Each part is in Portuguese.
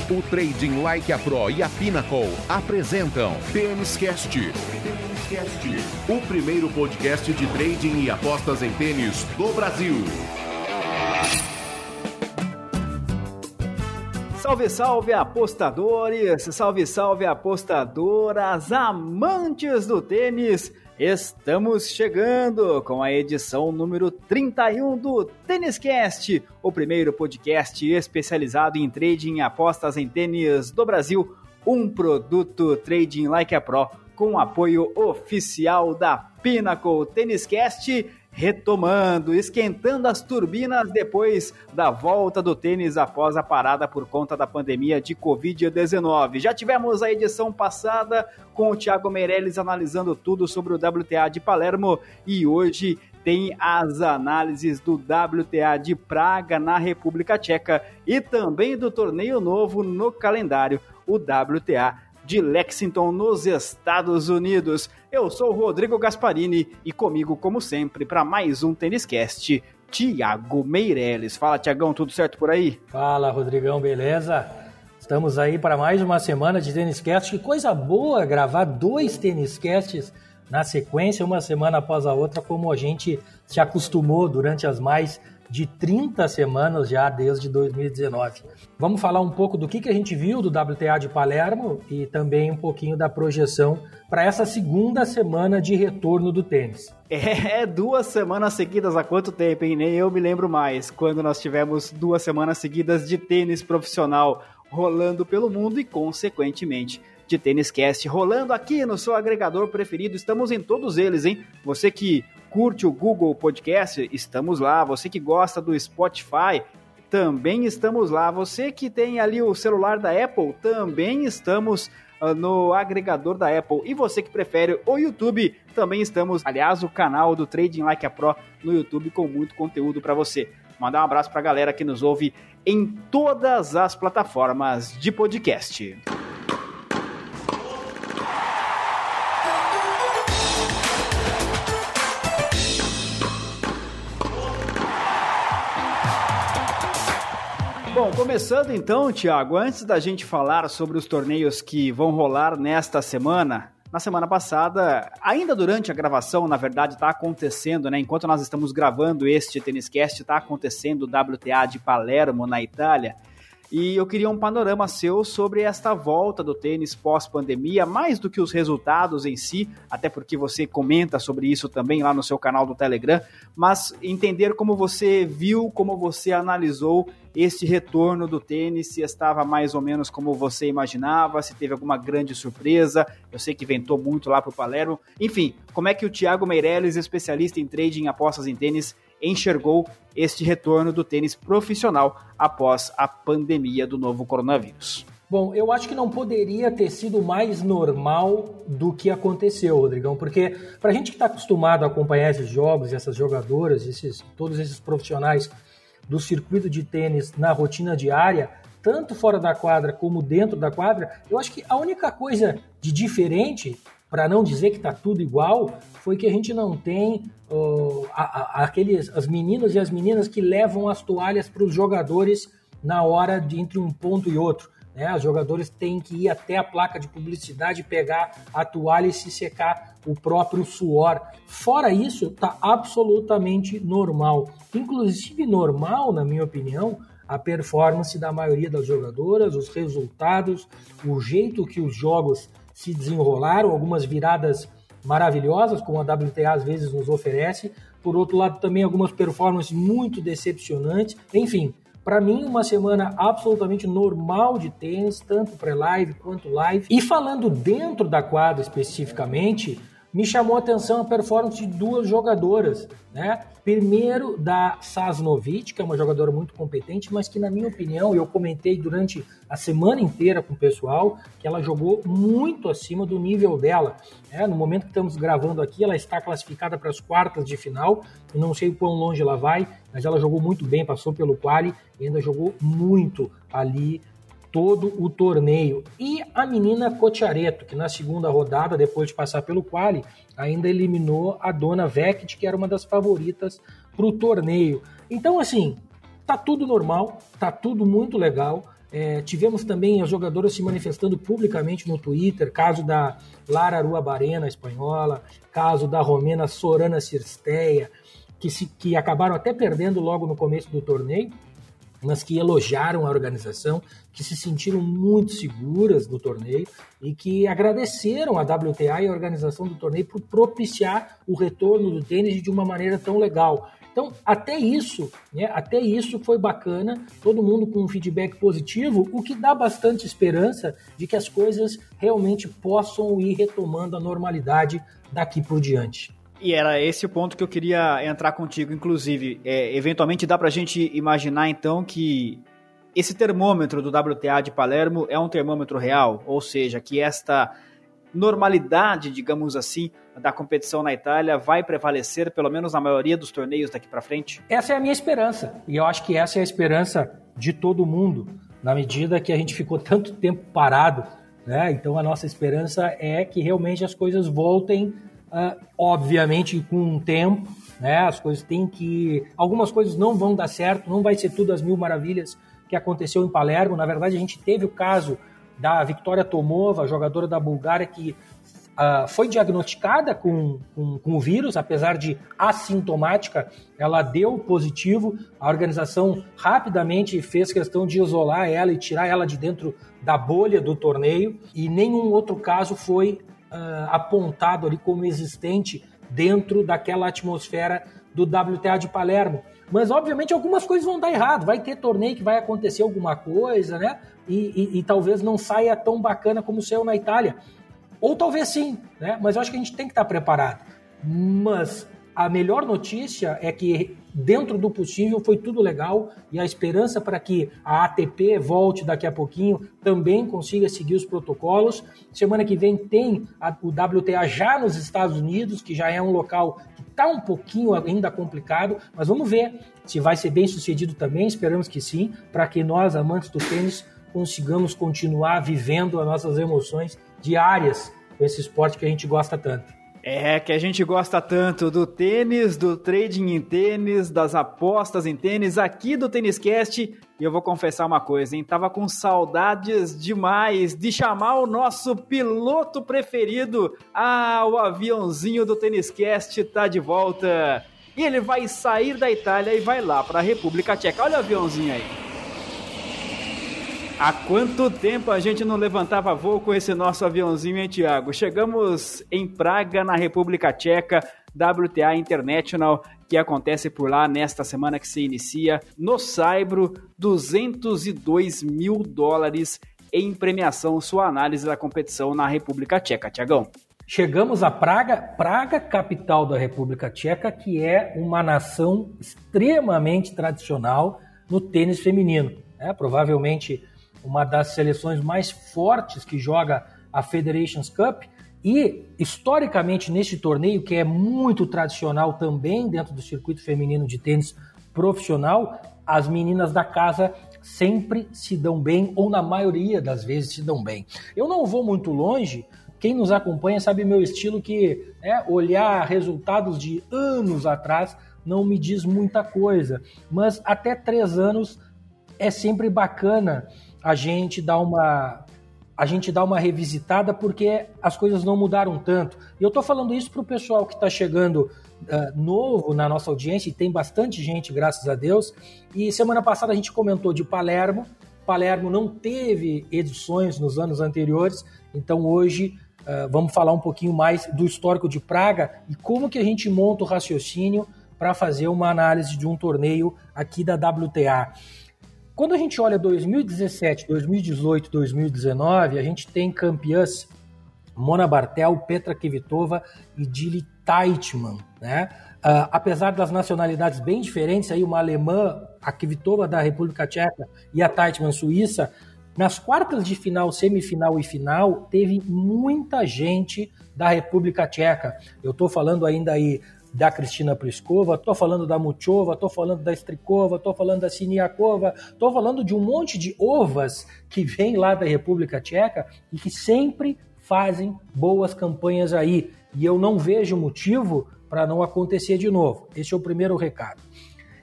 O Trading Like a Pro e a Pinnacle apresentam Tênis Cast, o primeiro podcast de trading e apostas em tênis do Brasil. Salve, salve apostadores, salve apostadoras, amantes do tênis. Estamos chegando com a edição número 31 do Tênis Cast, o primeiro podcast especializado em trading e apostas em tênis do Brasil, um produto Trading Like a Pro com apoio oficial da Pinnacle. Tênis Cast retomando, esquentando as turbinas depois da volta do tênis após a parada por conta da pandemia de Covid-19. Já tivemos a edição passada com o Thiago Meirelles analisando tudo sobre o WTA de Palermo e hoje tem as análises do WTA de Praga na República Tcheca e também do torneio novo no calendário, o WTA de Lexington, nos Estados Unidos. Eu sou o Rodrigo Gasparini e comigo, como sempre, para mais um Tênis Cast, Thiago Meirelles. Fala, Thiagão, tudo certo por aí? Fala, Rodrigão, beleza? Estamos aí para mais uma semana de Tênis Cast. Que coisa boa gravar 2 Tênis Casts na sequência, uma semana após a outra, como a gente se acostumou durante as mais de 30 semanas já desde 2019. Vamos falar um pouco do que a gente viu do WTA de Palermo e também um pouquinho da projeção para essa segunda semana de retorno do tênis. 2 semanas seguidas, há quanto tempo, hein? Nem eu me lembro mais, quando nós tivemos 2 semanas seguidas de tênis profissional rolando pelo mundo e, consequentemente, de Tênis Cast rolando aqui no seu agregador preferido. Estamos em todos eles, hein? Você que curte o Google Podcast, estamos lá. Você que gosta do Spotify, também estamos lá. Você que tem ali o celular da Apple, também estamos no agregador da Apple. E você que prefere o YouTube, também estamos. Aliás, o canal do Trading Like a Pro no YouTube com muito conteúdo para você. Mandar um abraço para a galera que nos ouve em todas as plataformas de podcast. Bom, começando então, Thiago, antes da gente falar sobre os torneios que vão rolar nesta semana, na semana passada, ainda durante a gravação, na verdade, está acontecendo, né? Enquanto nós estamos gravando este Tênis Cast, está acontecendo o WTA de Palermo, na Itália. E eu queria um panorama seu sobre esta volta do tênis pós-pandemia, mais do que os resultados em si, até porque você comenta sobre isso também lá no seu canal do Telegram, mas entender como você viu, como você analisou este retorno do tênis, se estava mais ou menos como você imaginava, se teve alguma grande surpresa. Eu sei que ventou muito lá para o Palermo. Enfim, como é que o Thiago Meirelles, especialista em trading e apostas em tênis, enxergou este retorno do tênis profissional após a pandemia do novo coronavírus? Bom, eu acho que não poderia ter sido mais normal do que aconteceu, Rodrigão, porque para a gente que está acostumado a acompanhar esses jogos, essas jogadoras, todos esses profissionais do circuito de tênis na rotina diária, tanto fora da quadra como dentro da quadra, eu acho que a única coisa de diferente, para não dizer que está tudo igual, foi que a gente não tem as meninas e as meninas que levam as toalhas para os jogadores na hora de entre um ponto e outro, né? Os jogadores têm que ir até a placa de publicidade, pegar a toalha e se secar o próprio suor. Fora isso, está absolutamente normal. Inclusive normal, na minha opinião, a performance da maioria das jogadoras, os resultados, o jeito que os jogos se desenrolaram, algumas viradas maravilhosas, como a WTA às vezes nos oferece. Por outro lado, também algumas performances muito decepcionantes. Enfim, para mim, uma semana absolutamente normal de tênis, tanto pré-live quanto live. E falando dentro da quadra especificamente, me chamou a atenção a performance de 2 jogadoras, né? Primeiro, da Sasnovich, que é uma jogadora muito competente, mas que, na minha opinião, eu comentei durante a semana inteira com o pessoal, que ela jogou muito acima do nível dela, né? No momento que estamos gravando aqui, ela está classificada para as quartas de final, eu não sei o quão longe ela vai, mas ela jogou muito bem, passou pelo quali e ainda jogou muito ali todo o torneio. E a menina Cocciaretto, que na segunda rodada, depois de passar pelo quali, ainda eliminou a Donna Vekic, que era uma das favoritas para o torneio. Então, assim, tá tudo normal, tá tudo muito legal. Tivemos também as jogadoras se manifestando publicamente no Twitter, caso da Lara Arruabarrena, espanhola, caso da romena Sorana Cirstea, que acabaram até perdendo logo no começo do torneio, mas que elogiaram a organização, que se sentiram muito seguras no torneio e que agradeceram a WTA e a organização do torneio por propiciar o retorno do tênis de uma maneira tão legal. Então, até isso foi bacana, todo mundo com um feedback positivo, o que dá bastante esperança de que as coisas realmente possam ir retomando a normalidade daqui por diante. E era esse o ponto que eu queria entrar contigo, inclusive. Eventualmente dá pra gente imaginar, então, que esse termômetro do WTA de Palermo é um termômetro real, ou seja, que esta normalidade, digamos assim, da competição na Itália vai prevalecer, pelo menos na maioria dos torneios daqui para frente? Essa é a minha esperança, e eu acho que essa é a esperança de todo mundo, na medida que a gente ficou tanto tempo parado, né? Então a nossa esperança é que realmente as coisas voltem, obviamente com um tempo, né? As coisas têm que... Algumas coisas não vão dar certo, não vai ser tudo as mil maravilhas que aconteceu em Palermo. Na verdade, a gente teve o caso da Victoria Tomova, jogadora da Bulgária, que foi diagnosticada com o vírus, apesar de assintomática, ela deu positivo. A organização rapidamente fez questão de isolar ela e tirar ela de dentro da bolha do torneio, e nenhum outro caso foi apontado ali como existente dentro daquela atmosfera do WTA de Palermo. Mas, obviamente, algumas coisas vão dar errado. Vai ter torneio que vai acontecer alguma coisa, né? E talvez não saia tão bacana como saiu na Itália. Ou talvez sim, né? Mas eu acho que a gente tem que estar preparado. Mas a melhor notícia é que, dentro do possível, foi tudo legal, e a esperança para que a ATP volte daqui a pouquinho também consiga seguir os protocolos. Semana que vem tem o WTA já nos Estados Unidos, que já é um local que está um pouquinho ainda complicado, mas vamos ver se vai ser bem sucedido também. Esperamos que sim, para que nós, amantes do tênis, consigamos continuar vivendo as nossas emoções diárias com esse esporte que a gente gosta tanto. Que a gente gosta tanto do tênis, do trading em tênis, das apostas em tênis, aqui do TênisCast. E eu vou confessar uma coisa, hein? Tava com saudades demais de chamar o nosso piloto preferido. O aviãozinho do TênisCast tá de volta. E ele vai sair da Itália e vai lá para a República Tcheca. Olha o aviãozinho aí. Há quanto tempo a gente não levantava voo com esse nosso aviãozinho, hein, Thiago? Chegamos em Praga, na República Tcheca, WTA International, que acontece por lá nesta semana que se inicia. No Saibro, $202 mil em premiação. Sua análise da competição na República Tcheca, Thiagão. Chegamos a Praga, capital da República Tcheca, que é uma nação extremamente tradicional no tênis feminino. Provavelmente uma das seleções mais fortes que joga a Federations Cup, e historicamente neste torneio, que é muito tradicional também dentro do circuito feminino de tênis profissional, as meninas da casa sempre se dão bem, ou na maioria das vezes se dão bem. Eu não vou muito longe, quem nos acompanha sabe meu estilo, que olhar resultados de anos atrás não me diz muita coisa, mas até 3 anos é sempre bacana a gente dar uma revisitada, porque as coisas não mudaram tanto. E eu estou falando isso para o pessoal que está chegando novo na nossa audiência, e tem bastante gente, graças a Deus. E semana passada a gente comentou de Palermo. Palermo não teve edições nos anos anteriores, então hoje vamos falar um pouquinho mais do histórico de Praga e como que a gente monta o raciocínio para fazer uma análise de um torneio aqui da WTA. Quando a gente olha 2017, 2018, 2019, a gente tem campeãs Mona Barthel, Petra Kvitova e Jili Teichmann, né? Apesar das nacionalidades bem diferentes, aí uma alemã, a Kvitova da República Tcheca e a Teichmann suíça, nas quartas de final, semifinal e final, teve muita gente da República Tcheca. Eu estou falando ainda aí da Kristina Pliskova, estou falando da Muchova, estou falando da Strikova, estou falando da Siniakova, estou falando de um monte de ovas que vem lá da República Tcheca e que sempre fazem boas campanhas aí. E eu não vejo motivo para não acontecer de novo. Esse é o primeiro recado.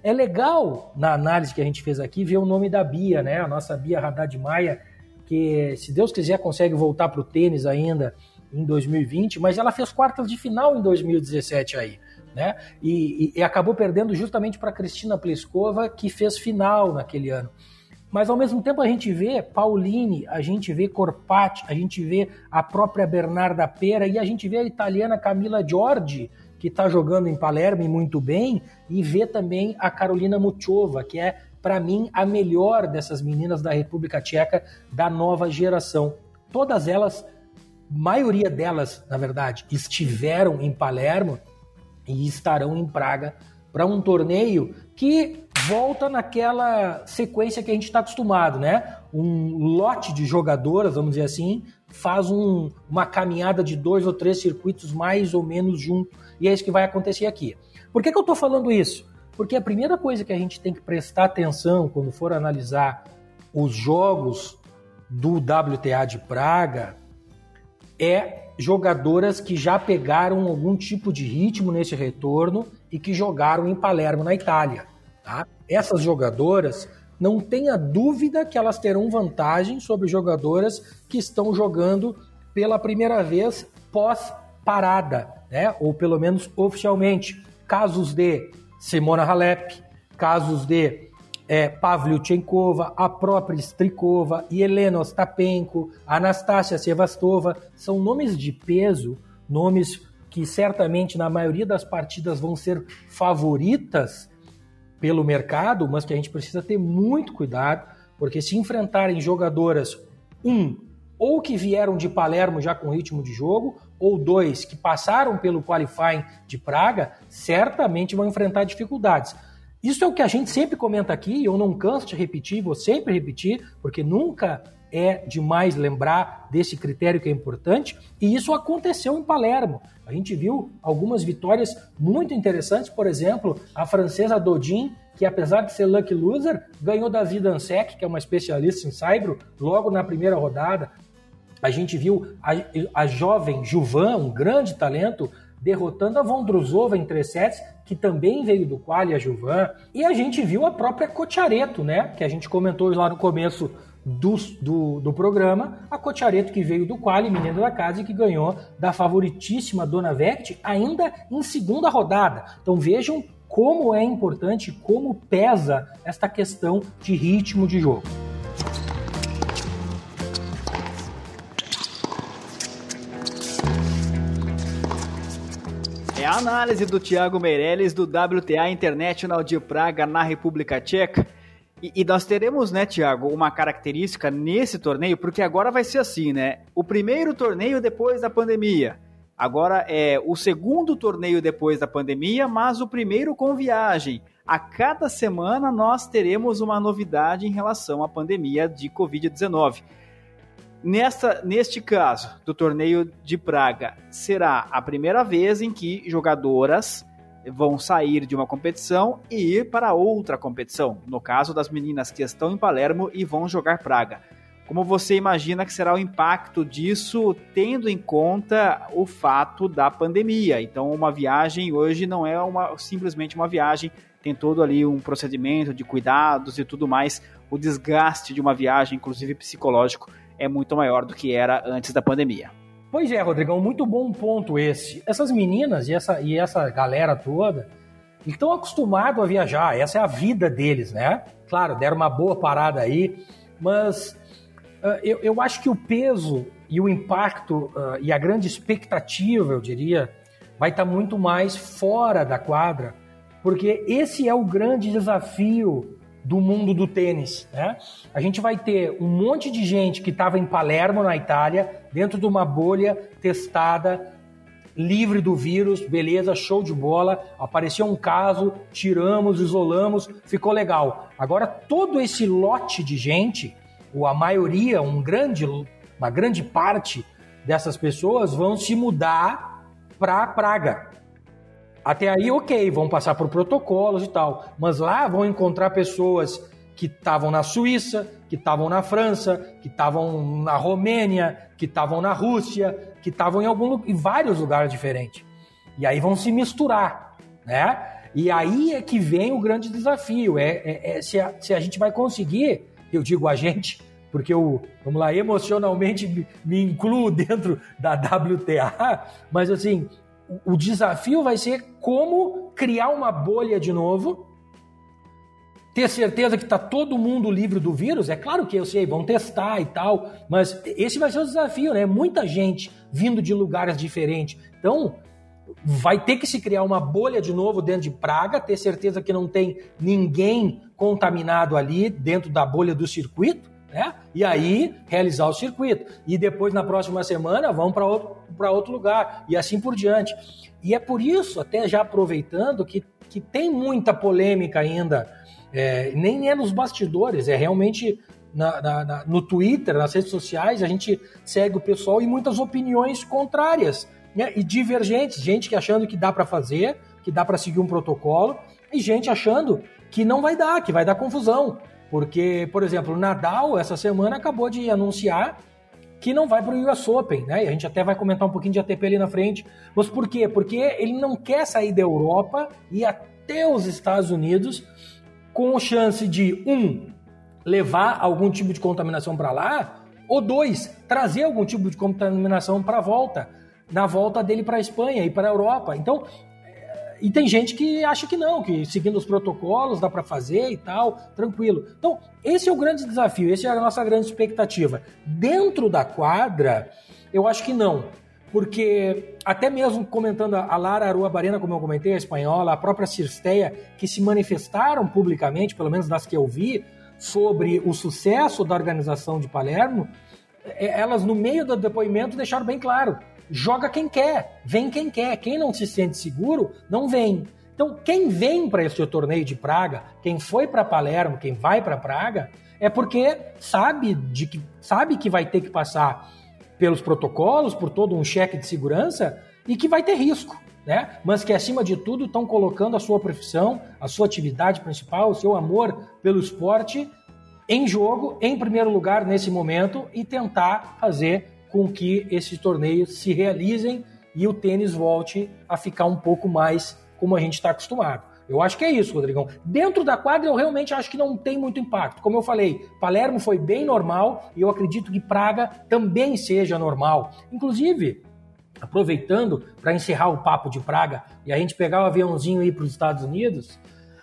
É legal, na análise que a gente fez aqui, ver o nome da Bia, né? A nossa Bia Haddad Maia, que, se Deus quiser, consegue voltar para o tênis ainda em 2020, mas ela fez quartas de final em 2017 aí, né? E acabou perdendo justamente para Cristina Pliskova, que fez final naquele ano. Mas, ao mesmo tempo, a gente vê Pauline, a gente vê Corpati, a gente vê a própria Bernarda Pera e a gente vê a italiana Camila Giorgi, que está jogando em Palermo e muito bem, e vê também a Karolina Muchova, que é, para mim, a melhor dessas meninas da República Tcheca da nova geração. Todas elas, maioria delas, na verdade, estiveram em Palermo e estarão em Praga para um torneio que volta naquela sequência que a gente está acostumado, né? Um lote de jogadoras, vamos dizer assim, faz uma caminhada de 2 ou 3 circuitos mais ou menos junto, e é isso que vai acontecer aqui. Por que eu estou falando isso? Porque a primeira coisa que a gente tem que prestar atenção quando for analisar os jogos do WTA de Praga é jogadoras que já pegaram algum tipo de ritmo nesse retorno e que jogaram em Palermo, na Itália. Tá? Essas jogadoras, não tenha dúvida que elas terão vantagem sobre jogadoras que estão jogando pela primeira vez pós-parada, né? Ou pelo menos oficialmente. Casos de Simona Halep, casos de Pavlyuchenkova, a própria Strikova, Yelena Ostapenko, Anastasia Sevastova, são nomes de peso, nomes que certamente na maioria das partidas vão ser favoritas pelo mercado, mas que a gente precisa ter muito cuidado, porque se enfrentarem jogadoras, ou que vieram de Palermo já com ritmo de jogo, ou 2, que passaram pelo qualifying de Praga, certamente vão enfrentar dificuldades. Isso é o que a gente sempre comenta aqui, eu não canso de repetir, vou sempre repetir, porque nunca é demais lembrar desse critério que é importante, e isso aconteceu em Palermo. A gente viu algumas vitórias muito interessantes, por exemplo, a francesa Dodin, que apesar de ser lucky loser, ganhou da Zidansek, que é uma especialista em saibro, logo na primeira rodada. A gente viu a jovem Juvan, um grande talento, derrotando a Vondrousova em 3 sets, que também veio do quali, a Juvan. E a gente viu a própria Cocciaretto, né, que a gente comentou lá no começo do programa, a Cocciaretto que veio do quali, menina da casa, e que ganhou da favoritíssima Dona Vecchi, ainda em segunda rodada. Então vejam como é importante, como pesa esta questão de ritmo de jogo. É a análise do Thiago Meirelles do WTA International de Praga, na República Tcheca. E nós teremos, né, Thiago, uma característica nesse torneio, porque agora vai ser assim, né? O primeiro torneio depois da pandemia. Agora é o segundo torneio depois da pandemia, mas o primeiro com viagem. A cada semana nós teremos uma novidade em relação à pandemia de Covid-19. Neste caso, do torneio de Praga, será a primeira vez em que jogadoras vão sair de uma competição e ir para outra competição. No caso das meninas que estão em Palermo e vão jogar Praga. Como você imagina que será o impacto disso, tendo em conta o fato da pandemia? Então, uma viagem hoje não é simplesmente uma viagem, tem todo ali um procedimento de cuidados e tudo mais. O desgaste de uma viagem, inclusive psicológico, é muito maior do que era antes da pandemia. Pois é, Rodrigão, muito bom ponto esse. Essas meninas e essa galera toda estão acostumados a viajar, essa é a vida deles, né? Claro, deram uma boa parada aí, mas eu acho que o peso e o impacto e a grande expectativa, eu diria, vai estar muito mais fora da quadra, porque esse é o grande desafio do mundo do tênis, né? A gente vai ter um monte de gente que estava em Palermo, na Itália, dentro de uma bolha testada, livre do vírus, beleza, show de bola, apareceu um caso, tiramos, isolamos, ficou legal. Agora todo esse lote de gente, ou a maioria, uma grande parte dessas pessoas vão se mudar para Praga. Até aí, ok, vão passar por protocolos e tal, mas lá vão encontrar pessoas que estavam na Suíça, que estavam na França, que estavam na Romênia, que estavam na Rússia, que estavam em vários lugares diferentes. E aí vão se misturar, né? E aí é que vem o grande desafio, se a gente vai conseguir, eu digo a gente, porque eu, vamos lá, emocionalmente me incluo dentro da WTA, mas assim, o desafio vai ser como criar uma bolha de novo, ter certeza que está todo mundo livre do vírus. É claro que eu sei, vão testar e tal, mas esse vai ser o desafio, né? Muita gente vindo de lugares diferentes. Então, vai ter que se criar uma bolha de novo dentro de Praga, ter certeza que não tem ninguém contaminado ali dentro da bolha do circuito, né? E aí realizar o circuito. E depois, na próxima semana, vão para outro lugar, e assim por diante. E é por isso, até já aproveitando, que tem muita polêmica ainda, nem é nos bastidores, é realmente no Twitter, nas redes sociais, a gente segue o pessoal e muitas opiniões contrárias, né, e divergentes, gente que achando que dá para fazer, que dá para seguir um protocolo, e gente achando que não vai dar, que vai dar confusão. Porque, por exemplo, o Nadal, essa semana, acabou de anunciar que não vai para o US Open, né? E a gente até vai comentar um pouquinho de ATP ali na frente. Mas por quê? Porque ele não quer sair da Europa e até os Estados Unidos com chance de, levar algum tipo de contaminação para lá, ou 2, trazer algum tipo de contaminação para a volta, na volta dele para a Espanha e para a Europa. Então, e tem gente que acha que não, que seguindo os protocolos dá para fazer e tal, tranquilo. Então, esse é o grande desafio, essa é a nossa grande expectativa. Dentro da quadra, eu acho que não, porque até mesmo comentando a Lara Arruabarrena, como eu comentei, a espanhola, a própria Cirstea, que se manifestaram publicamente, pelo menos das que eu vi, sobre o sucesso da organização de Palermo, elas no meio do depoimento deixaram bem claro: joga quem quer, vem quem quer, quem não se sente seguro, não vem. Então, quem vem para esse torneio de Praga, quem foi para Palermo, quem vai para Praga, é porque sabe que vai ter que passar pelos protocolos, por todo um cheque de segurança e que vai ter risco, né? Mas que, acima de tudo, estão colocando a sua profissão, a sua atividade principal, o seu amor pelo esporte em jogo, em primeiro lugar nesse momento, e tentar fazer com que esses torneios se realizem e o tênis volte a ficar um pouco mais como a gente está acostumado. Eu acho que é isso, Rodrigão. Dentro da quadra, eu realmente acho que não tem muito impacto. Como eu falei, Palermo foi bem normal e eu acredito que Praga também seja normal. Inclusive, aproveitando para encerrar o papo de Praga e a gente pegar o aviãozinho e ir para os Estados Unidos,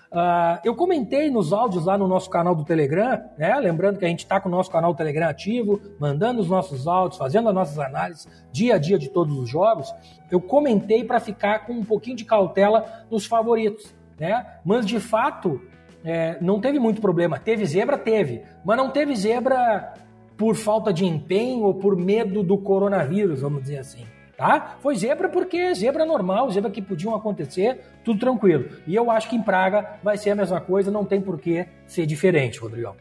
eu comentei nos áudios lá no nosso canal do Telegram, né? Lembrando que a gente está com o nosso canal do Telegram ativo, mandando os nossos áudios, fazendo as nossas análises dia a dia de todos os jogos. Eu comentei para ficar com um pouquinho de cautela nos favoritos, né? Mas de fato não teve muito problema. Teve zebra? Teve, mas não teve zebra por falta de empenho ou por medo do coronavírus, vamos dizer assim. Tá? Foi zebra porque zebra normal, zebra que podiam acontecer, tudo tranquilo. E eu acho que em Praga vai ser a mesma coisa, não tem por que ser diferente, Rodrigão.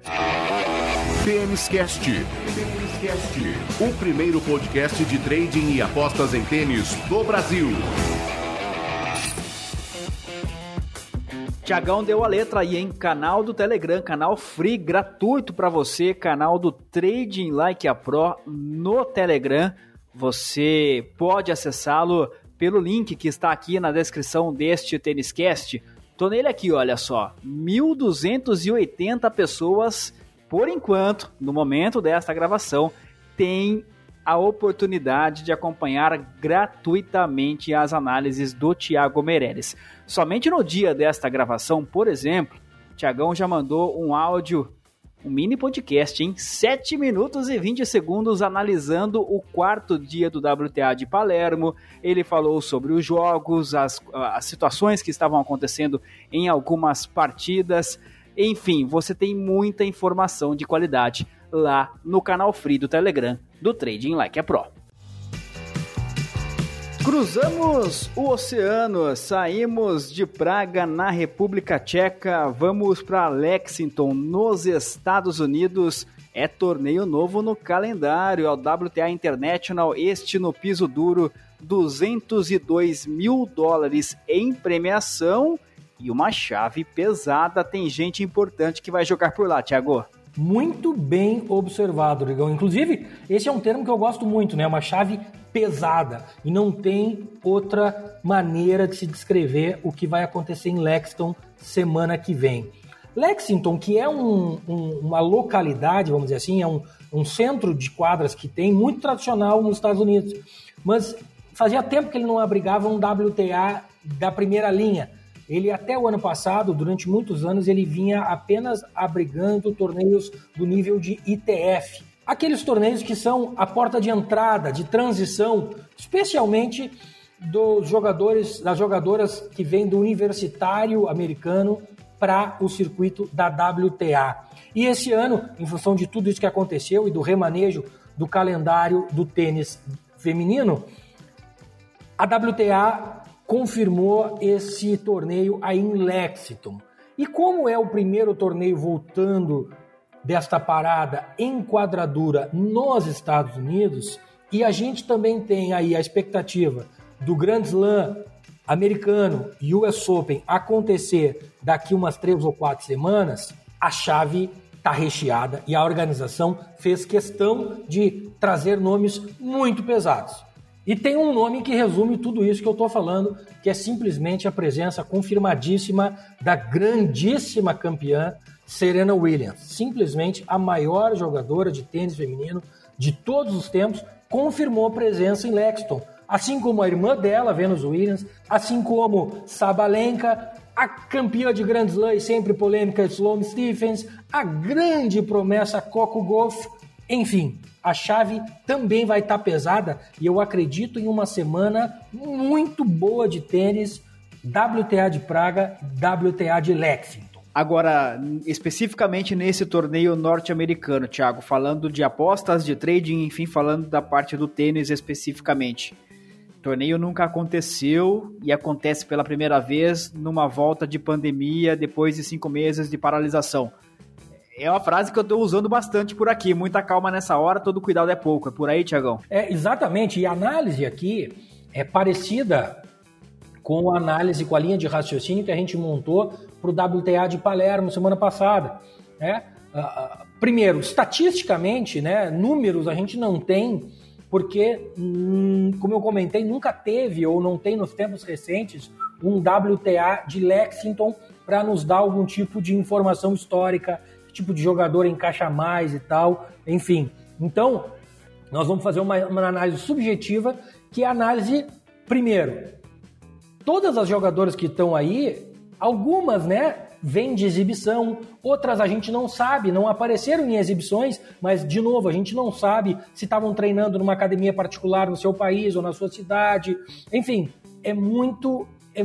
TênisCast, o primeiro podcast de trading e apostas em tênis do Brasil. Tiagão deu a letra aí, hein? Canal do Telegram, canal free, gratuito para você, canal do Trading Like a Pro no Telegram. Você pode acessá-lo pelo link que está aqui na descrição deste TênisCast. Tô nele aqui, olha só, 1.280 pessoas, por enquanto, no momento desta gravação, têm a oportunidade de acompanhar gratuitamente as análises do Thiago Meireles. Somente no dia desta gravação, por exemplo, o Thiagão já mandou um áudio, um mini podcast em 7 minutos e 20 segundos analisando o quarto dia do WTA de Palermo. Ele falou sobre os jogos, as situações que estavam acontecendo em algumas partidas. Enfim, você tem muita informação de qualidade lá no canal free do Telegram do Trading Like a Pro. Cruzamos o oceano, saímos de Praga, na República Tcheca, vamos para Lexington, nos Estados Unidos. É torneio novo no calendário, é o WTA International, este no piso duro, $202 mil em premiação e uma chave pesada. Tem gente importante que vai jogar por lá, Thiago. Muito bem observado, Rigão. Inclusive, esse é um termo que eu gosto muito, né? Uma chave pesada. E não tem outra maneira de se descrever o que vai acontecer em Lexington semana que vem. Lexington, que é uma localidade, vamos dizer assim, é um centro de quadras que tem muito tradicional nos Estados Unidos, mas fazia tempo que ele não abrigava um WTA da primeira linha. Ele, até o ano passado, durante muitos anos, ele vinha apenas abrigando torneios do nível de ITF. Aqueles torneios que são a porta de entrada, de transição, especialmente dos jogadores, das jogadoras que vêm do universitário americano para o circuito da WTA. E esse ano, em função de tudo isso que aconteceu e do remanejo do calendário do tênis feminino, a WTA confirmou esse torneio aí em Lexington. E como é o primeiro torneio voltando desta parada em quadradura nos Estados Unidos, e a gente também tem aí a expectativa do Grand Slam americano e US Open acontecer daqui umas 3 ou 4 semanas, a chave está recheada e a organização fez questão de trazer nomes muito pesados. E tem um nome que resume tudo isso que eu estou falando, que é simplesmente a presença confirmadíssima da grandíssima campeã Serena Williams. Simplesmente a maior jogadora de tênis feminino de todos os tempos confirmou presença em Lexington. Assim como a irmã dela, Venus Williams, assim como Sabalenka, a campeã de Grand Slam e sempre polêmica Sloane Stephens, a grande promessa Coco Gauff, enfim. A chave também vai estar pesada e eu acredito em uma semana muito boa de tênis, WTA de Praga, WTA de Lexington. Agora, especificamente nesse torneio norte-americano, Thiago, falando de apostas, de trading, enfim, falando da parte do tênis especificamente. O torneio nunca aconteceu e acontece pela primeira vez numa volta de pandemia depois de 5 meses de paralisação. É uma frase que eu estou usando bastante por aqui. Muita calma nessa hora, todo cuidado é pouco. É por aí, Thiagão? Exatamente. E a análise aqui é parecida com a análise, com a linha de raciocínio que a gente montou para o WTA de Palermo semana passada. Primeiro, estatisticamente, números a gente não tem, porque, como eu comentei, nunca teve ou não tem nos tempos recentes um WTA de Lexington para nos dar algum tipo de informação histórica, tipo de jogador encaixa mais e tal, enfim. Então, nós vamos fazer uma análise subjetiva, que é a análise, primeiro, todas as jogadoras que estão aí, algumas, vêm de exibição, outras a gente não sabe, não apareceram em exibições, mas, de novo, a gente não sabe se estavam treinando numa academia particular no seu país ou na sua cidade, enfim, é muito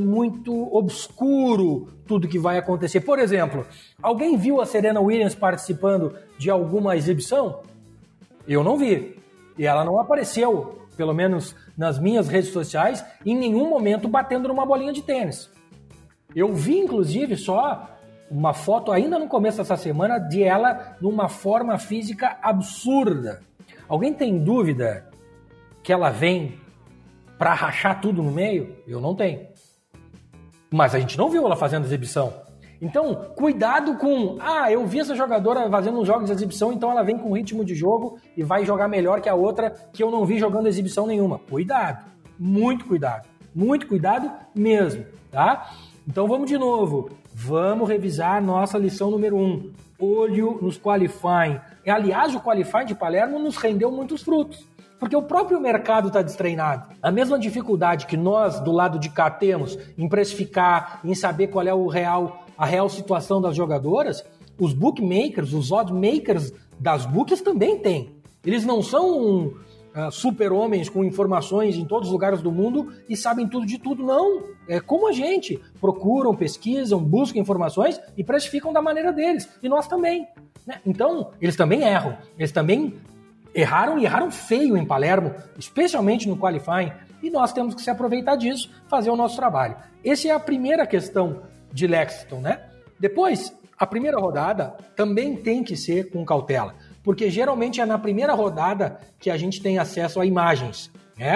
obscuro tudo que vai acontecer. Por exemplo, alguém viu a Serena Williams participando de alguma exibição? Eu não vi. E ela não apareceu, pelo menos nas minhas redes sociais, em nenhum momento batendo numa bolinha de tênis. Eu vi, inclusive, só uma foto ainda no começo dessa semana de ela numa forma física absurda. Alguém tem dúvida que ela vem para rachar tudo no meio? Eu não tenho. Mas a gente não viu ela fazendo exibição. Então, cuidado com... eu vi essa jogadora fazendo uns jogos de exibição, então ela vem com ritmo de jogo e vai jogar melhor que a outra que eu não vi jogando exibição nenhuma. Cuidado. Muito cuidado. Muito cuidado mesmo, tá? Então vamos de novo. Vamos revisar a nossa lição número 1. Olho nos qualifying. Aliás, o qualifying de Palermo nos rendeu muitos frutos. Porque o próprio mercado está destreinado. A mesma dificuldade que nós, do lado de cá, temos em precificar, em saber qual é a real situação das jogadoras, os bookmakers, os oddmakers das books também têm. Eles não são super-homens com informações em todos os lugares do mundo e sabem tudo de tudo, não. É como a gente. Procuram, pesquisam, buscam informações e precificam da maneira deles. E nós também. Então, eles também erram. Eles também erraram e erraram feio em Palermo, especialmente no qualifying, e nós temos que se aproveitar disso, fazer o nosso trabalho. Essa é a primeira questão de Lexington, Depois, a primeira rodada também tem que ser com cautela, porque geralmente é na primeira rodada que a gente tem acesso a imagens,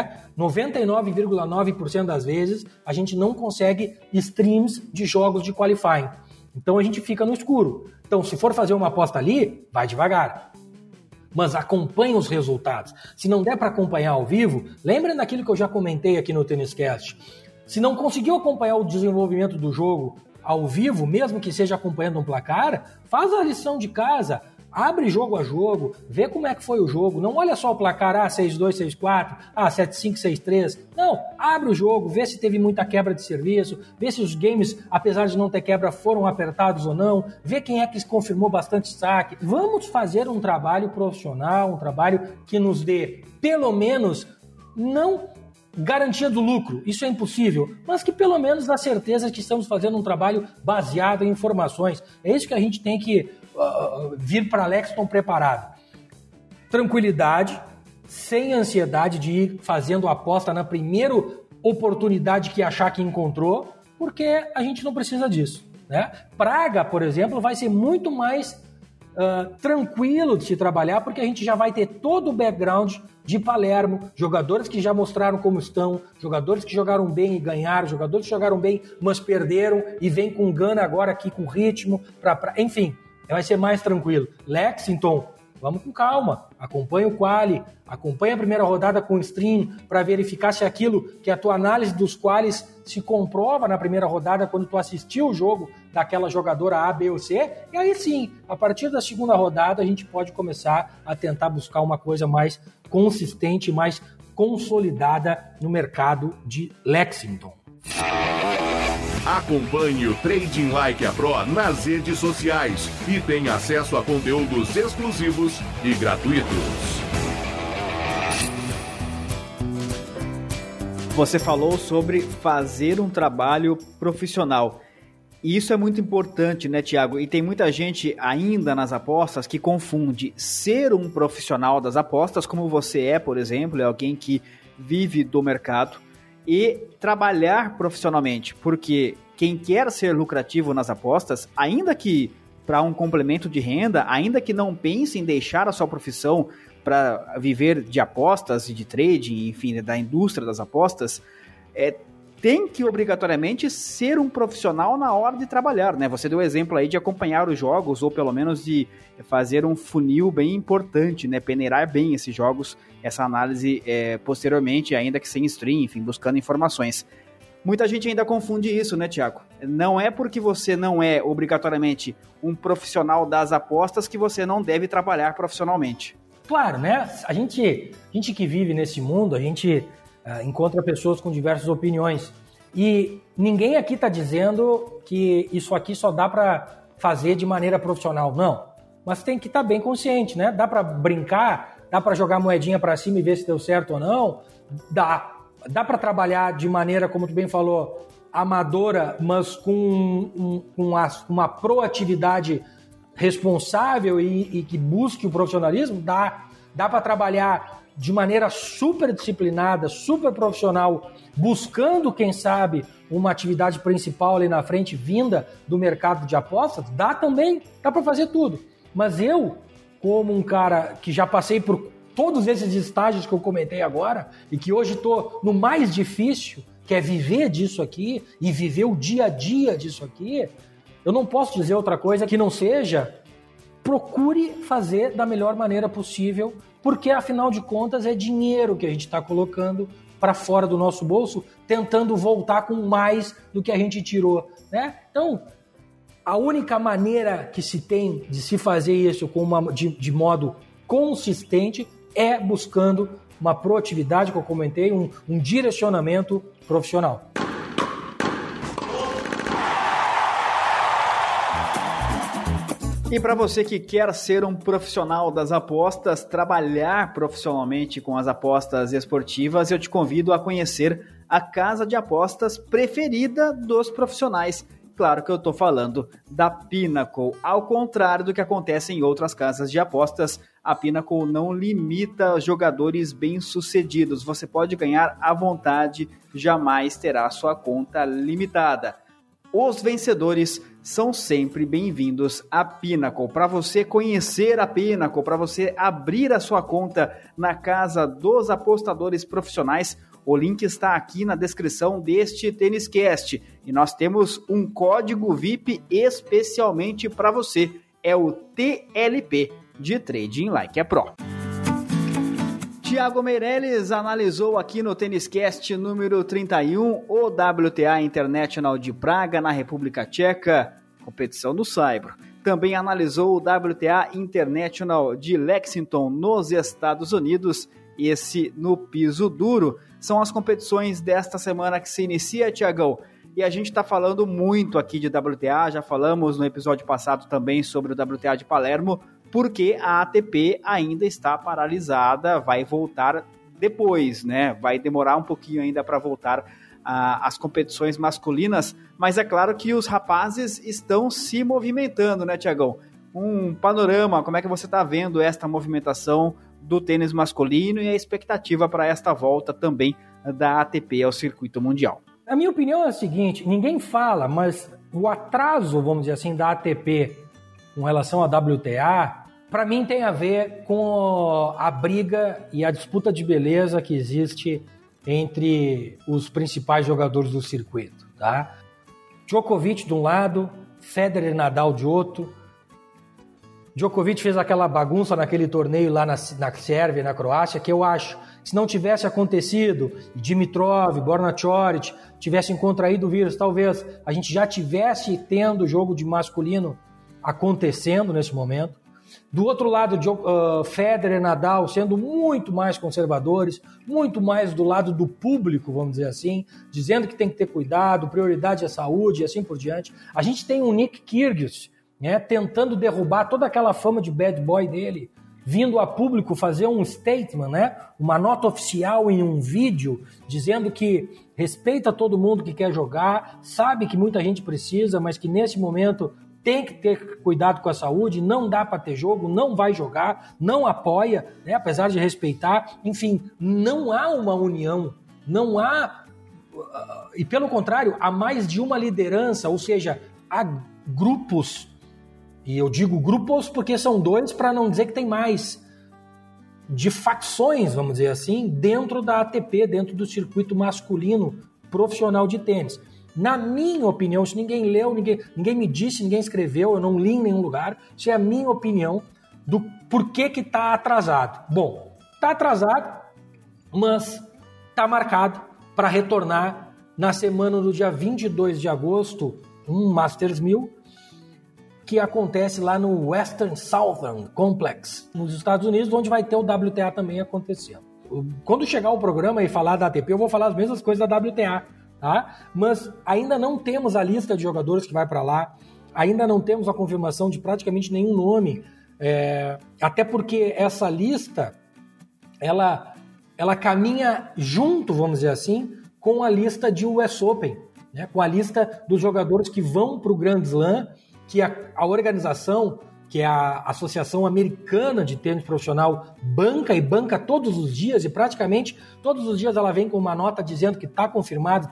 99,9% das vezes a gente não consegue streams de jogos de qualifying, então a gente fica no escuro. Então, se for fazer uma aposta ali, vai devagar. mas acompanhe os resultados. Se não der para acompanhar ao vivo, lembrem daquilo que eu já comentei aqui no Tênis Cast. Se não conseguiu acompanhar o desenvolvimento do jogo ao vivo, mesmo que seja acompanhando um placar, faz a lição de casa, abre jogo a jogo, vê como é que foi o jogo, não olha só o placar, 6-2, 6-4, 7-5, 6-3, não, abre o jogo, vê se teve muita quebra de serviço, vê se os games, apesar de não ter quebra, foram apertados ou não, vê quem é que confirmou bastante saque. Vamos fazer um trabalho profissional, um trabalho que nos dê, pelo menos, não garantia do lucro, isso é impossível, mas que pelo menos dá certeza que estamos fazendo um trabalho baseado em informações. É isso que a gente tem que vir para Lexington preparado. Tranquilidade, sem ansiedade de ir fazendo aposta na primeira oportunidade que achar que encontrou, porque a gente não precisa disso, né? Praga, por exemplo, vai ser muito mais tranquilo de se trabalhar, porque a gente já vai ter todo o background de Palermo, jogadores que já mostraram como estão, jogadores que jogaram bem e ganharam, jogadores que jogaram bem, mas perderam e vem com gana agora aqui com ritmo, enfim, vai ser mais tranquilo. Lexington, vamos com calma, acompanha o quali, acompanha a primeira rodada com o stream para verificar se aquilo que a tua análise dos qualis se comprova na primeira rodada quando tu assistiu o jogo daquela jogadora A, B ou C, e aí sim, a partir da segunda rodada a gente pode começar a tentar buscar uma coisa mais consistente, mais consolidada no mercado de Lexington. Acompanhe o Trading Like a Pro nas redes sociais e tenha acesso a conteúdos exclusivos e gratuitos. Você falou sobre fazer um trabalho profissional. E isso é muito importante, né, Thiago? E tem muita gente ainda nas apostas que confunde ser um profissional das apostas, como você é, por exemplo, é alguém que vive do mercado, e trabalhar profissionalmente, porque quem quer ser lucrativo nas apostas, ainda que para um complemento de renda, ainda que não pense em deixar a sua profissão para viver de apostas e de trading, enfim, da indústria das apostas, tem que obrigatoriamente ser um profissional na hora de trabalhar, né? Você deu o exemplo aí de acompanhar os jogos, ou pelo menos de fazer um funil bem importante, né? Peneirar bem esses jogos, essa análise posteriormente, ainda que sem stream, enfim, buscando informações. Muita gente ainda confunde isso, né, Thiago? Não é porque você não é obrigatoriamente um profissional das apostas que você não deve trabalhar profissionalmente. Claro, né? A gente que vive nesse mundo, a gente encontra pessoas com diversas opiniões. E ninguém aqui está dizendo que isso aqui só dá para fazer de maneira profissional, não. Mas tem que estar bem consciente, né? Dá para brincar, dá para jogar moedinha para cima e ver se deu certo ou não? Dá. Dá para trabalhar de maneira, como tu bem falou, amadora, mas com uma proatividade responsável e que busque o profissionalismo? Dá. Dá para trabalhar de maneira super disciplinada, super profissional, buscando, quem sabe, uma atividade principal ali na frente, vinda do mercado de apostas? Dá também, dá para fazer tudo. Mas eu, como um cara que já passei por todos esses estágios que eu comentei agora, e que hoje estou no mais difícil, que é viver disso aqui, e viver o dia a dia disso aqui, eu não posso dizer outra coisa que não seja: procure fazer da melhor maneira possível, porque afinal de contas é dinheiro que a gente está colocando para fora do nosso bolso, tentando voltar com mais do que a gente tirou, né? Então, a única maneira que se tem de se fazer isso de modo consistente é buscando uma proatividade, que eu comentei, um direcionamento profissional. E para você que quer ser um profissional das apostas, trabalhar profissionalmente com as apostas esportivas, eu te convido a conhecer a casa de apostas preferida dos profissionais. Claro que eu estou falando da Pinnacle. Ao contrário do que acontece em outras casas de apostas, a Pinnacle não limita jogadores bem-sucedidos. Você pode ganhar à vontade, jamais terá sua conta limitada. Os vencedores são sempre bem-vindos à Pinnacle. Para você conhecer a Pinnacle, para você abrir a sua conta na casa dos apostadores profissionais, o link está aqui na descrição deste Tênis Cast. E nós temos um código VIP especialmente para você. É o TLP de Trading Like a Pro. Thiago Meirelles analisou aqui no Têniscast número 31 o WTA International de Praga, na República Tcheca, competição do saibro. Também analisou o WTA International de Lexington, nos Estados Unidos, esse no piso duro. São as competições desta semana que se inicia, Thiagão. E a gente está falando muito aqui de WTA, já falamos no episódio passado também sobre o WTA de Palermo, porque a ATP ainda está paralisada, vai voltar depois, né? Vai demorar um pouquinho ainda para voltar às competições masculinas, mas é claro que os rapazes estão se movimentando, né, Thiagão? Um panorama, como é que você está vendo esta movimentação do tênis masculino e a expectativa para esta volta também da ATP ao circuito mundial? A minha opinião é a seguinte, ninguém fala, mas o atraso, vamos dizer assim, da ATP com relação à WTA, para mim tem a ver com a briga e a disputa de beleza que existe entre os principais jogadores do circuito, tá? Djokovic de um lado, Federer e Nadal de outro. Djokovic fez aquela bagunça naquele torneio lá na Sérvia, na Croácia, que eu acho, se não tivesse acontecido, Dimitrov, Borna Coric tivessem contraído o vírus, talvez a gente já tivesse tendo o jogo de masculino acontecendo nesse momento. Do outro lado, Federer e Nadal sendo muito mais conservadores, muito mais do lado do público, vamos dizer assim, dizendo que tem que ter cuidado, prioridade à saúde e assim por diante. A gente tem um Nick Kyrgios, né, tentando derrubar toda aquela fama de bad boy dele, vindo a público fazer um statement, né, uma nota oficial em um vídeo, dizendo que respeita todo mundo que quer jogar, sabe que muita gente precisa, mas que nesse momento tem que ter cuidado com a saúde, não dá para ter jogo, não vai jogar, não apoia, né, apesar de respeitar. Enfim, não há uma união, não há... E pelo contrário, há mais de uma liderança, ou seja, há grupos, e eu digo grupos porque são dois para não dizer que tem mais, de facções, vamos dizer assim, dentro da ATP, dentro do circuito masculino profissional de tênis. Na minha opinião, isso ninguém leu, ninguém me disse, ninguém escreveu, eu não li em nenhum lugar, isso é a minha opinião do porquê que está atrasado. Bom, está atrasado, mas está marcado para retornar na semana do dia 22 de agosto, um Masters 1000, que acontece lá no Western Southern Complex, nos Estados Unidos, onde vai ter o WTA também acontecendo. Quando chegar o programa e falar da ATP, eu vou falar as mesmas coisas da WTA, tá? Mas ainda não temos a lista de jogadores que vai para lá, ainda não temos a confirmação de praticamente nenhum nome, até porque essa lista, ela caminha junto, vamos dizer assim, com a lista de US Open, né? Com a lista dos jogadores que vão para o Grand Slam, que a organização, que é a Associação Americana de Tênis Profissional, banca todos os dias, e praticamente todos os dias ela vem com uma nota dizendo que está confirmado,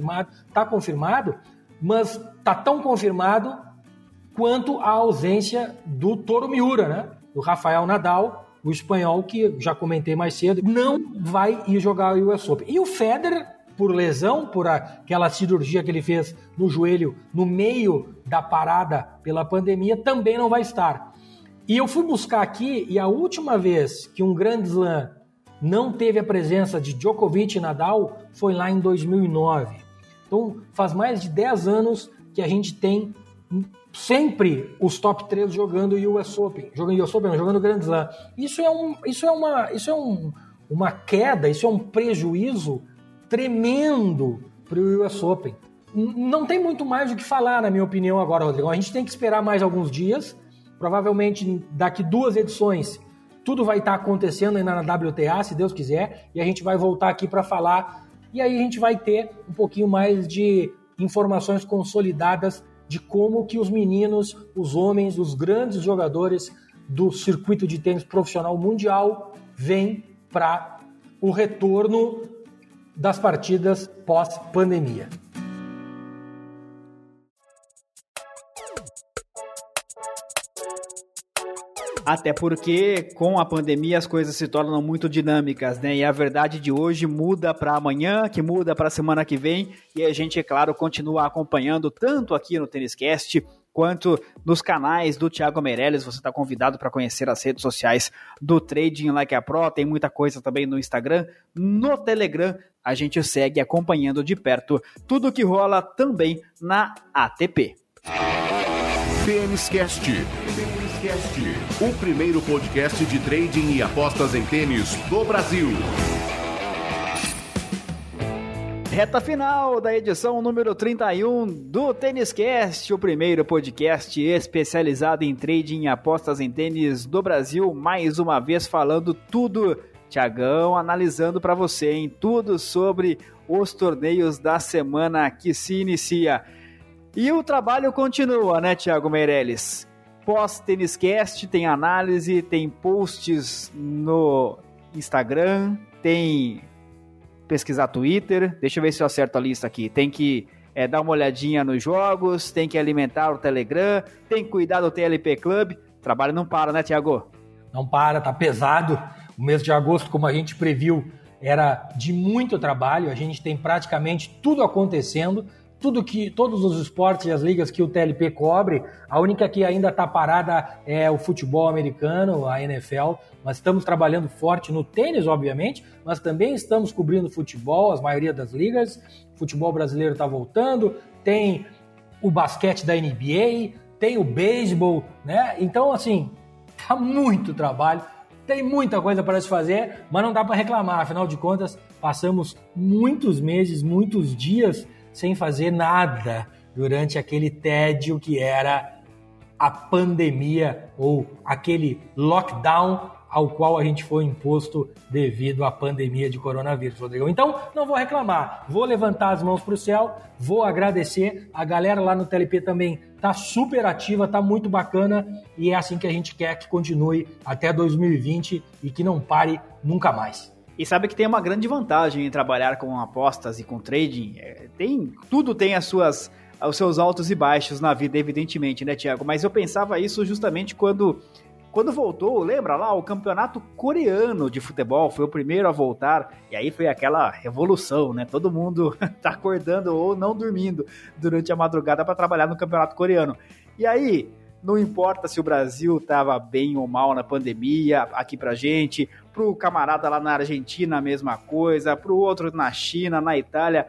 mas está tão confirmado quanto a ausência do Toru Miura, né? Do Rafael Nadal, o espanhol, que já comentei mais cedo, não vai ir jogar o US Open. E o Federer, por lesão, por aquela cirurgia que ele fez no joelho no meio da parada pela pandemia, também não vai estar. E eu fui buscar aqui, e a última vez que um Grand Slam não teve a presença de Djokovic e Nadal foi lá em 2009. Então faz mais de 10 anos que a gente tem sempre os top 3 jogando o US Open, jogando Grand Slam. Isso é uma queda, isso é um prejuízo tremendo para o US Open. Não tem muito mais o que falar, na minha opinião, agora, Rodrigo. A gente tem que esperar mais alguns dias. Provavelmente, daqui 2 edições, tudo vai estar acontecendo ainda na WTA, se Deus quiser, e a gente vai voltar aqui para falar. E aí a gente vai ter um pouquinho mais de informações consolidadas de como que os meninos, os homens, os grandes jogadores do circuito de tênis profissional mundial vêm para o retorno das partidas pós-pandemia. Até porque com a pandemia as coisas se tornam muito dinâmicas, né? E a verdade de hoje muda para amanhã, que muda para a semana que vem, e a gente, é claro, continua acompanhando tanto aqui no Têniscast quanto nos canais do Thiago Meirelles. Você está convidado para conhecer as redes sociais do Trading Like a Pro. Tem muita coisa também no Instagram, no Telegram. A gente segue acompanhando de perto tudo que rola também na ATP. Tênis Cast, o primeiro podcast de trading e apostas em tênis do Brasil. Reta final da edição número 31 do Tênis Cast, o primeiro podcast especializado em trading e apostas em tênis do Brasil. Mais uma vez falando tudo, Thiagão, analisando para você, hein? Tudo sobre os torneios da semana que se inicia. E o trabalho continua, né, Thiago Meirelles? Pós-Tênis Cast tem análise, tem posts no Instagram, tem pesquisar Twitter, deixa eu ver se eu acerto a lista aqui, tem que dar uma olhadinha nos jogos, tem que alimentar o Telegram, tem que cuidar do TLP Club, o trabalho não para, né, Thiago? Não para, tá pesado, o mês de agosto, como a gente previu, era de muito trabalho, a gente tem praticamente tudo acontecendo, todos os esportes e as ligas que o TLP cobre, a única que ainda está parada é o futebol americano, a NFL, mas estamos trabalhando forte no tênis, obviamente, mas também estamos cobrindo futebol, as maioria das ligas, o futebol brasileiro está voltando, tem o basquete da NBA, tem o beisebol, né? Então, assim, tá muito trabalho, tem muita coisa para se fazer, mas não dá para reclamar, afinal de contas, passamos muitos meses, muitos dias sem fazer nada durante aquele tédio que era a pandemia ou aquele lockdown ao qual a gente foi imposto devido à pandemia de coronavírus, Rodrigo. Então, não vou reclamar, vou levantar as mãos para o céu, vou agradecer, a galera lá no TLP também está super ativa, está muito bacana e é assim que a gente quer que continue até 2020 e que não pare nunca mais. E sabe que tem uma grande vantagem em trabalhar com apostas e com trading. Tudo tem os seus altos e baixos na vida, evidentemente, né, Thiago? Mas eu pensava isso justamente quando voltou, lembra lá, o campeonato coreano de futebol foi o primeiro a voltar, e aí foi aquela revolução, né? Todo mundo tá acordando ou não dormindo durante a madrugada para trabalhar no campeonato coreano. E aí, não importa se o Brasil estava bem ou mal na pandemia, aqui pra gente, pro camarada lá na Argentina a mesma coisa, pro outro na China, na Itália.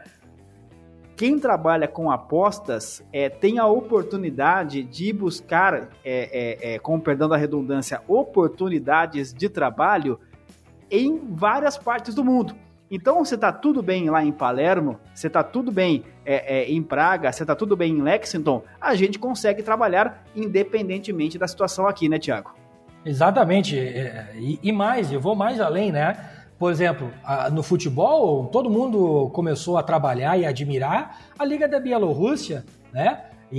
Quem trabalha com apostas tem a oportunidade de buscar, com perdão da redundância, oportunidades de trabalho em várias partes do mundo. Então, se está tudo bem lá em Palermo, se está tudo bem em Praga, se está tudo bem em Lexington, a gente consegue trabalhar independentemente da situação aqui, né, Thiago? Exatamente. E mais, eu vou mais além, né? Por exemplo, no futebol, todo mundo começou a trabalhar e admirar a Liga da Bielorrússia, né?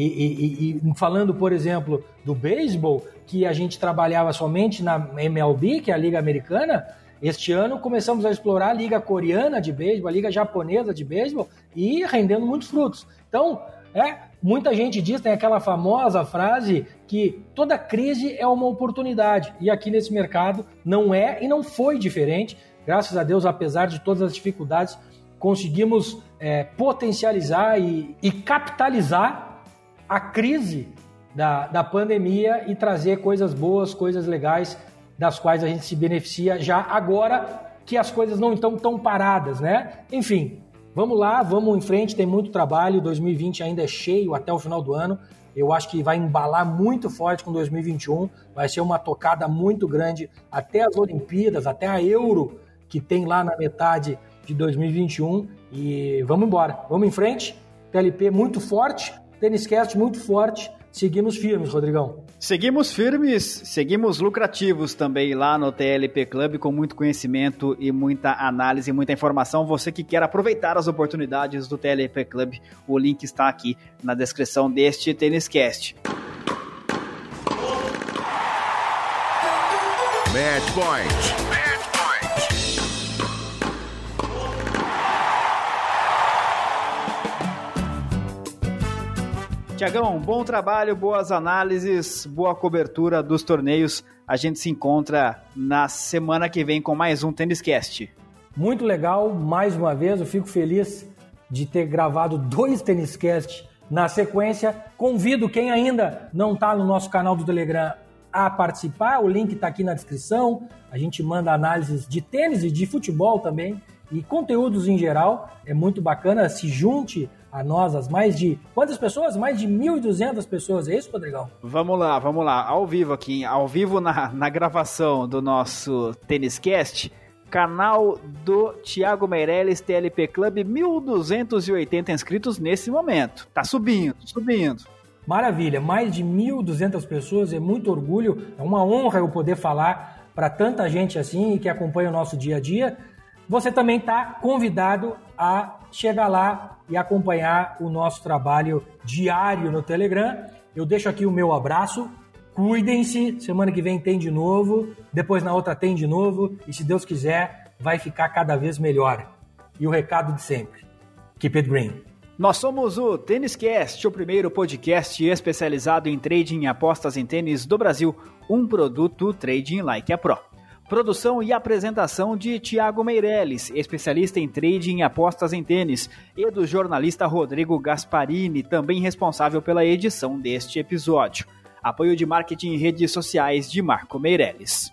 E falando, por exemplo, do beisebol, que a gente trabalhava somente na MLB, que é a Liga Americana, este ano começamos a explorar a Liga Coreana de beisebol, a Liga Japonesa de beisebol e rendendo muitos frutos. Então, muita gente diz, tem aquela famosa frase que toda crise é uma oportunidade. E aqui nesse mercado não é e não foi diferente. Graças a Deus, apesar de todas as dificuldades, conseguimos potencializar e capitalizar a crise da pandemia e trazer coisas boas, coisas legais, das quais a gente se beneficia já agora que as coisas não estão tão paradas, né? Enfim, vamos lá, vamos em frente, tem muito trabalho, 2020 ainda é cheio até o final do ano, eu acho que vai embalar muito forte com 2021, vai ser uma tocada muito grande até as Olimpíadas, até a Euro, que tem lá na metade de 2021, e vamos embora, vamos em frente, TLP muito forte, Tênis Cast muito forte, seguimos firmes, Rodrigão. Seguimos firmes, seguimos lucrativos também lá no TLP Club, com muito conhecimento e muita análise, muita informação. Você que quer aproveitar as oportunidades do TLP Club, o link está aqui na descrição deste Tênis Cast. Match Point. Thiagão, bom trabalho, boas análises, boa cobertura dos torneios. A gente se encontra na semana que vem com mais um Tênis Cast. Muito legal, mais uma vez, eu fico feliz de ter gravado 2 Tênis Cast na sequência. Convido quem ainda não está no nosso canal do Telegram a participar, o link está aqui na descrição. A gente manda análises de tênis e de futebol também, e conteúdos em geral. É muito bacana, se junte a nós, as mais de... Quantas pessoas? Mais de 1.200 pessoas, é isso, Rodrigão? Vamos lá, ao vivo aqui, ao vivo na gravação do nosso Tênis Cast, canal do Thiago Meirelles, TLP Club, 1.280 inscritos nesse momento. Tá subindo. Maravilha, mais de 1.200 pessoas, é muito orgulho, é uma honra eu poder falar para tanta gente assim que acompanha o nosso dia a dia. Você também está convidado a chegar lá e acompanhar o nosso trabalho diário no Telegram. Eu deixo aqui o meu abraço, cuidem-se, semana que vem tem de novo, depois na outra tem de novo, e se Deus quiser, vai ficar cada vez melhor. E o recado de sempre, keep it green. Nós somos o Tênis Cast, o primeiro podcast especializado em trading e apostas em tênis do Brasil, um produto Trading Like a Pro. Produção e apresentação de Thiago Meirelles, especialista em trading e apostas em tênis, e do jornalista Rodrigo Gasparini, também responsável pela edição deste episódio. Apoio de marketing e redes sociais de Marco Meirelles.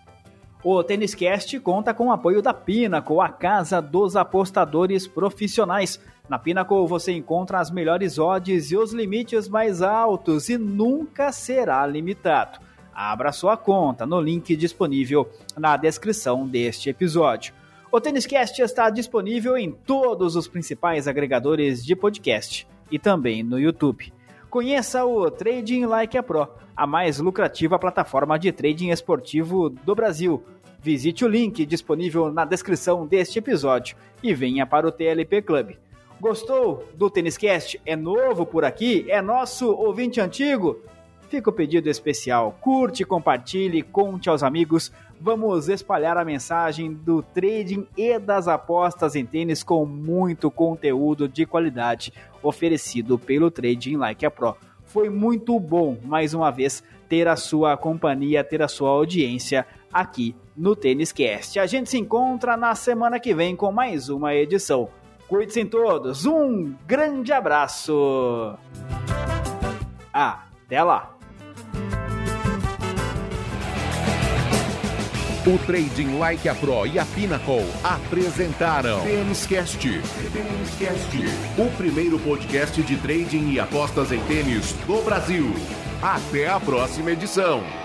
O Tênis Cast conta com o apoio da Pinnacle, a casa dos apostadores profissionais. Na Pinnacle você encontra as melhores odds e os limites mais altos e nunca será limitado. Abra sua conta no link disponível na descrição deste episódio. O Tênis Cast está disponível em todos os principais agregadores de podcast e também no YouTube. Conheça o Trading Like a Pro, a mais lucrativa plataforma de trading esportivo do Brasil. Visite o link disponível na descrição deste episódio e venha para o TLP Club. Gostou do Tênis Cast? É novo por aqui? É nosso ouvinte antigo? Fica o pedido especial, curte, compartilhe, conte aos amigos, vamos espalhar a mensagem do trading e das apostas em tênis com muito conteúdo de qualidade oferecido pelo Trading Like a Pro. Foi muito bom, mais uma vez, ter a sua companhia, ter a sua audiência aqui no Tênis Cast. A gente se encontra na semana que vem com mais uma edição. Cuide-se todos, um grande abraço! Até lá! O Trading Like a Pro e a Pinnacle apresentaram Tênis Cast, o primeiro podcast de trading e apostas em tênis do Brasil. Até a próxima edição.